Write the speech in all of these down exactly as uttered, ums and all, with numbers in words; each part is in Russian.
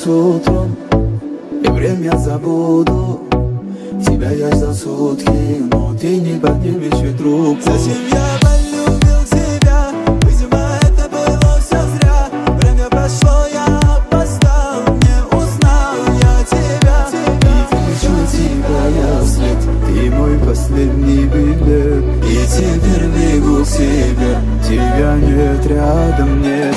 утром, и время забуду. Тебя я за сутки, но ты не поднимешь ведь руку. Зачем я полюбил тебя? Видимо, это было все зря. Время прошло, я опоздал, не узнал я тебя. И кричу тебя я вслед, ты мой последний билет. И теперь бегу к себе, тебя нет, рядом нет.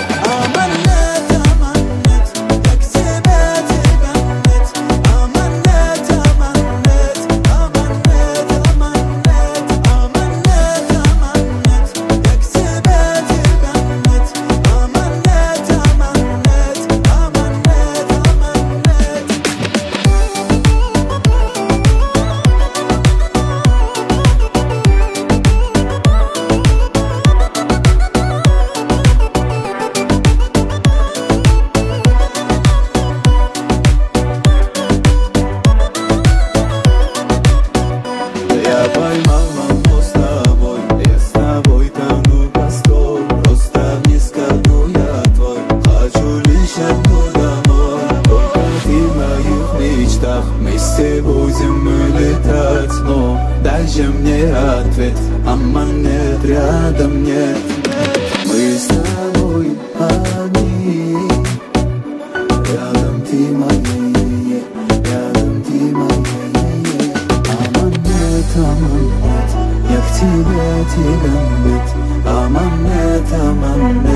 Поймал волну с тобой, я с тобой тону постой. Просто вниз ко дну я твой, хочу лишь одну домой. Только ты в моих мечтах, вместе будем мы летать. Но дальше мне ответ, аман нет, рядом нет. Мы с тобой одни, рядом ты моей, рядом ты моей. Аман нет, аман нет, я к тебе, тебя нет. Аман нет, аман нет.